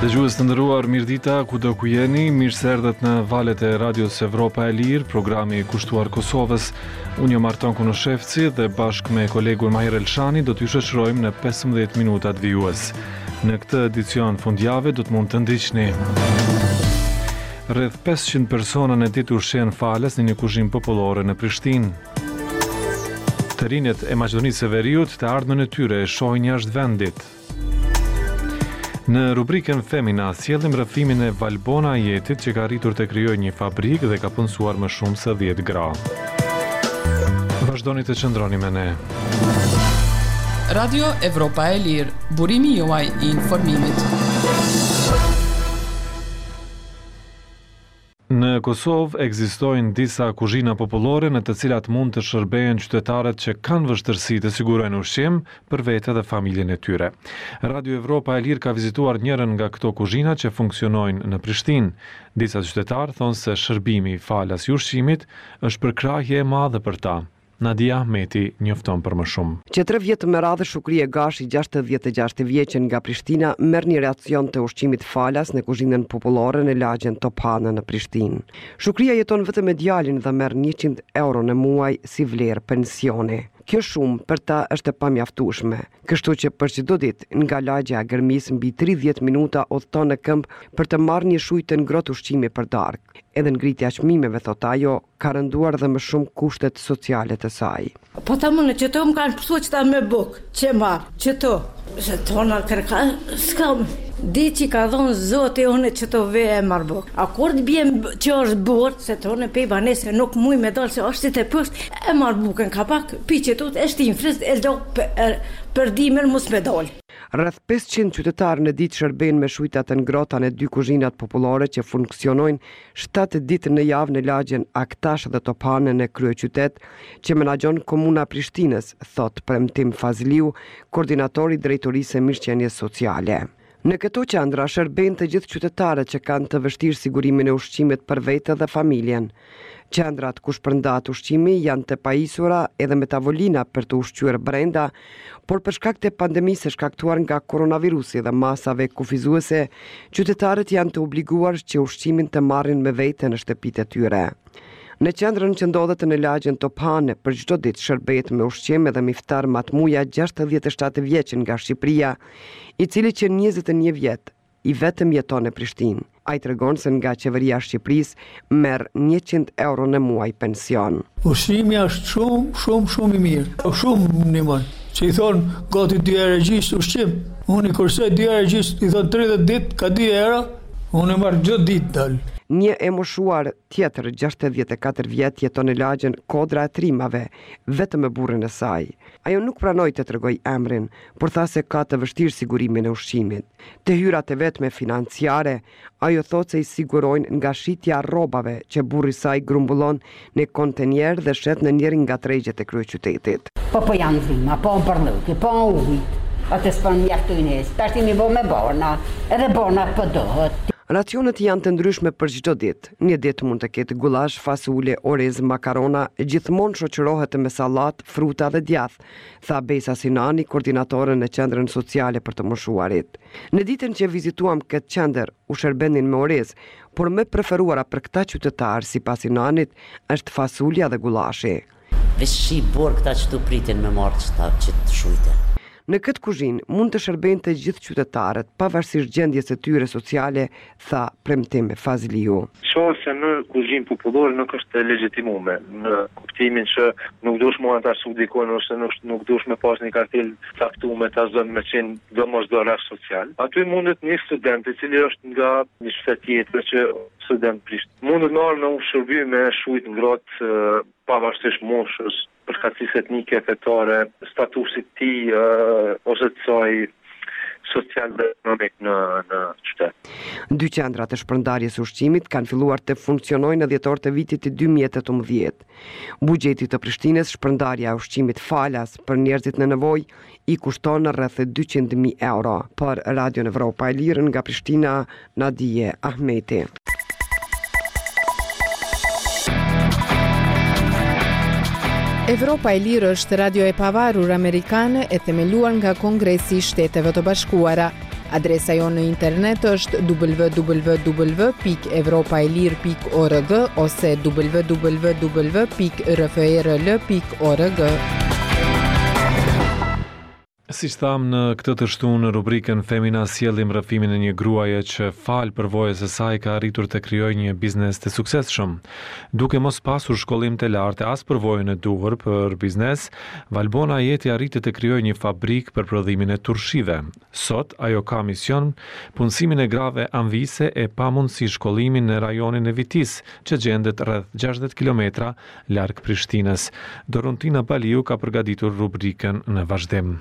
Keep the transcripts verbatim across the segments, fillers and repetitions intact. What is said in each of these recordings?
Dëgjues të nderuar, mirëdita, kudo ku jeni, mirë se erdhët në valët e Radios Evropa e Lirë, programi i kushtuar Kosovës. Unë jam Arton Kunoshevci dhe bashkë me kolegun Mahir Elshani do t'ju shoqërojmë në pesëmbëdhjetë minutat vijues. Në këtë edicion fundjavë do të mund të ndiqni. Rreth pesëqind persona në ditë ushqen falas në një kuzhinë popullore në Prishtinë. Të rinjët e Maqedonisë së Veriut të ardhmën e tyre e shohin jashtë vendit. Në rubrikën Femina, sjellim rrëfimin e Valbona Jetit që ka arritur të krijojë një fabrikë dhe ka punësuar më shumë se dhjetë gra. Vazhdoni të qëndroni me ne. Radio Evropa e Lirë, burimi juaj i informimit. Në Kosovë ekzistojnë disa kuzhina popullore në të cilat mund të shërbejnë qytetarët që kanë vështirësi të sigurojnë ushqim për vete dhe familjen e tyre. Radio Evropa e Lirë ka vizituar njërin nga këto kuzhina që funksionojnë në Prishtinë. Disa qytetarë thonë se shërbimi i falas i ushqimit është përkrahje e madhe për ta. Nadia Ahmeti njofton për më shumë. Që tre vjetë me radhë Shukria Gashi, gjashtëdhjetë e gjashtë vjeçën nga Prishtina, merr një racion të ushqimit falas në kuzhinën popullore në lagjen Tophane në Prishtinë. Shukria jeton vetëm me djalin dhe merr njëqind euro në muaj si vlerë pensioni. Kjo shumë për ta është e pamjaftueshme, kështu që për çdo ditë nga lagja e Gërmis mbi tridhjetë minuta udhton në këmbë për të marrë një shujtë të ngrohtë ushqimi për darkë. Edhe ngritja e çmimeve, thot ajo, ka rënduar dhe më shumë kushtet sociale të saj. Po ta mënë që to më kanë përsua që ta me bukë, që marë, që to, që tona kërka, s'kam. Di që ka dhonë zote une që të ve e marë bukë. A kur të bjem që është burë, se të une pej banese nuk muj me dalë, se është të pështë, e marë bukën ka pak, pi që tut, e shtim fris, e do për, për dimer mus me dalë. Rreth pesëqind qytetarë në ditë shërbejnë me shujtat e ngrohta në dy kuzhinat popullore që funksionojnë shtatë ditë në javë në lagjen Aktash dhe Tophane në kryeqytet, që menaxhon Komuna Prishtinës, thot Premtim Fazliu, koordinatori i drejtorisë së mirëqenies sociale. Në këto qendra shërbejnë të gjithë qytetarët që kanë të vështirë sigurimin e ushqimit për vete dhe familjen. Qendrat ku shpërndahet ushqimi janë të pajisura edhe me tavolina për të ushqyer brenda, por për shkak të pandemisë së shkaktuar nga koronavirusi dhe masave kufizuese, qytetarët janë të obliguar që ushqimin të marrin me vete në shtëpitë e tyre. Në qendrën që ndodhet në lagjen Tophane, për çdo ditë shërbehet me ushqim edhe miftar Matmuja, gjashtëdhjetë e shtatë vjeçën nga Shqipëria, i cili që njëzet e një vjet i vetëm jeton në Prishtinë. Ai tregon se nga qeveria e Shqipërisë merr njëqind euro në muaj pension. Ushqimi është shumë, shumë, shumë i mirë. Shumë ndihmon. Që i thonë gati dy herë gjysë ushqim. Unë i kursoj dy herë gjysë, i thonë tridhjetë ditë ka dy euro. Unë e marr çdo ditë dal. Një e moshuar tjetër, gjashtëdhjetë e katër vjet, jeton në lagjen Kodra e Trimave, vetëm me burrin e saj. Ajo nuk pranoi të tregoj emrin, por tha se ka të vështirë sigurimin e ushqimit. Të hyrat e vetme financiare, ajo thot se i sigurojnë nga shitja rrobave që burri i saj grumbullon në kontenjer dhe shet në njërin nga tregjet e kryeqytetit. Po po janë vima, po në përlëki, po në ujt, atë s'pon mjaftojnë, tashti mi bo me borna, edhe borna po dohet. Racionet janë të ndryshme për çdo ditë. Një ditë mund të ketë gullash, fasule, orez, makarona, gjithmonë shoqërohet me sallat, fruta dhe djath, tha Besa Sinani, koordinatore në qendrën sociale për të moshuarit. Në ditën që vizituam këtë qendër, u shërbenin me orez, por më preferuara për këta qytetarë sipas Sinanit është fasulja dhe gullashi. Veç shi bor këta që të pritin me marrë që të shujte. Në këtë kuzhinë mund të shërbejnë të gjithë qytetarët, pavarësisht gjendjes së tyre sociale, tha Premtim Fazliu. Shoh se në kuzhinë popullore nuk është e legjitimuar, në kuptimin që nuk duhesh më ata subdikon ose nuk, nuk duhesh me pas një kartel caktuar ta zonë me qenë domosdoshmëri social. Aty mundet një student i cili është nga një shtet tjetër që student prisht. Mundet të marrë në shërbim me shujt ngrohtë pavarësisht moshës, përkatësisë etnike, fetare, statusit të tij uh, ose të saj social dhe ekonomik në, në qytet. Dy qendrat e shpërndarjes së ushqimit kanë filluar të funksionojnë në dhjetor të vitit dy mijë e tetëmbëdhjetë. Buxheti të Prishtinës, shpërndarja e ushqimit falas për njerëzit në nevojë i kushton rreth dyqind mijë euro. Për Radio Evropa e Lirë nga Prishtina, Nadia Ahmeti. Evropa e Lirë është radio e pavarur amerikane e themeluar nga Kongresi i Shteteve të Bashkuara. Adresa jonë në internet është w w w pikë evropaelir pikë org ose w w w pikë r f e r l pikë org. Si që thamë në këtë të shtunë në rubrikën Femina sjellim rrëfimin e një gruaje që falë përvojës së saj ka arritur të krijojë një biznes të suksesshëm. Duke mos pasur shkollim të lartë as përvojën e duhur për biznes, Valbona Ajeti arriti të krijojë një fabrikë për prodhimin e turshive. Sot ajo ka mision punësimin e grave anvise e pamundësi shkollimin në rajonin e Vitis, që gjendet rreth gjashtëdhjetë kilometra larg Prishtinës. Dorontina Baliu ka përgatitur rubrikën në vazhdim.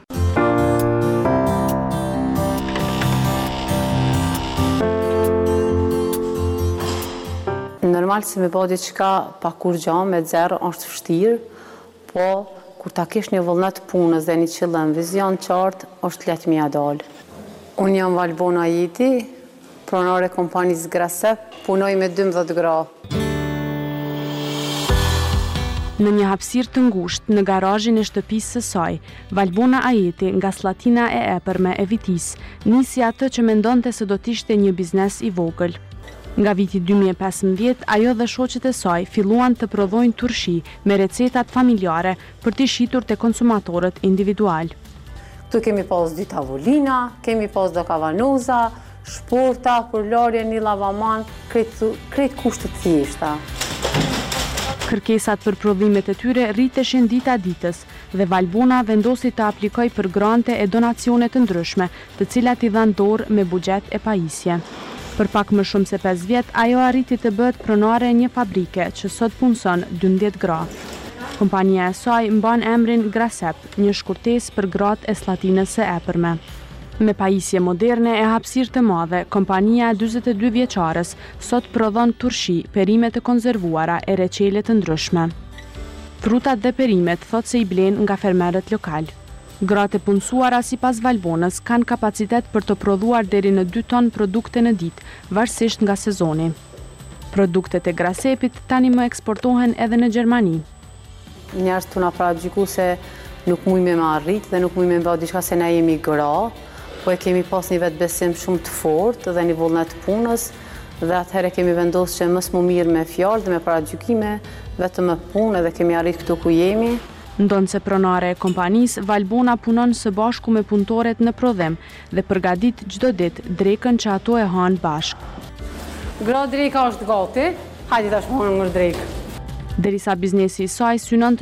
Normal se me bëjë diçka pa kur gjë me zero është vështirë, po kur ta kesh një vullnet punës dhe një qëllim, vizion qartë, është lehtë mi dal. Unë jam Valbona Ajeti, pronare e kompanisë Grasep, punoj me dymbëdhjetë gra. Në një hapësirë të ngushtë në garazhin e shtëpisë së saj, Valbona Ajeti nga Slatina e epërme e Vitis, nisi atë që mendonte se do të ishte një biznes i vogël. Nga viti dy mijë e pesëmbëdhjetë, ajo dhe shoqet e saj filluan të prodhojnë turshi me recetat familjare për t'i shitur te konsumatorët individual. Këtu kemi pas dy tavolina, kemi pas do kavanoza, shporta, për larje një lavaman, krejt kushte të thjeshta. Kërkesat për prodhimet e tyre rriteshin dita ditës dhe Valbona vendosi të aplikoj për grante e donacione të ndryshme, të cilat i dhanë dorë me buxhet e pajisje. Për pak më shumë se pesë vjet, ajo arriti të bëhet pronare e një fabrike që sot punson dymbëdhjetë gra. Kompania e saj mban emrin Grasep, një shkurtesë për gratë e Slatinës së epërme. Me pajisje moderne e hapësirë të madhe, kompania e dyzet e dy vjeçares sot prodhon turshi, perime të konzervuara e reçele të ndryshme. Frutat dhe perimet thot se i blen nga fermerët lokal. Gratë e punësuara sipas Valbonës kanë kapacitet për të prodhuar deri në dy ton produkte në ditë, varësisht nga sezoni. Produktet e Grasepit tani më eksportohen edhe në Gjermani. Njerëz të na paragjyku se nuk mujme me arrit dhe nuk mujme me bë diçka se na jemi gra, po e kemi pas një vetbesim shumë të fortë dhe një vullnet punës, dhe atëherë kemi vendosur që mos më mirë me fjalë dhe me paragjykime, vetëm me punë, dhe kemi arrit këtu ku jemi. Ndonë se pronare e kompanisë, Valbona punon së bashku me punëtoret në prodhim dhe përgatit çdo ditë drekën që ato e hanë bashkë. Gra dreka është gati, hajde tash më hënë mër drekë. Derisa biznesi i saj synon të